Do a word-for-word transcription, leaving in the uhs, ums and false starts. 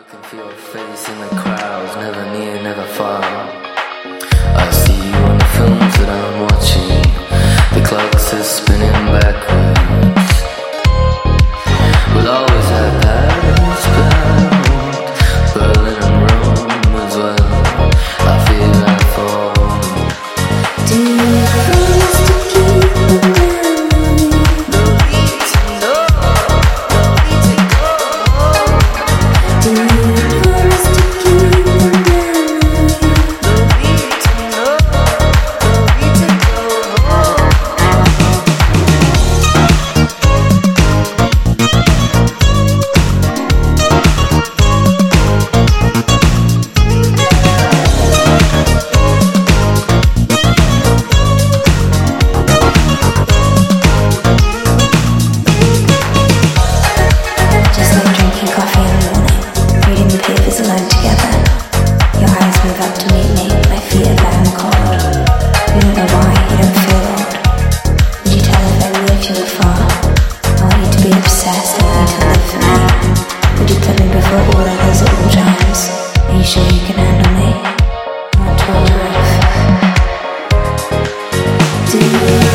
can feel your face in the crowds, never near, never far. I see you on the films that I'm watching. The clock says spinning backwards. We'll always have Paris bound, Berlin and Rome as well. I feel like falling. Do you promise to keep them down? No need to know, no need to go. Do you promise to keep them down? No need to know, no need to go. Just like drinking coffee in the morning, reading the papers alone together. Your eyes move up to meet me, my feet are bare and cold. You don't know why, you don't feel old. Would you tell if I knew if you were far? I want you to be obsessed, I want you to live for me. Would you put me before all others at all times? Are you sure you can handle me? I want to life. Do you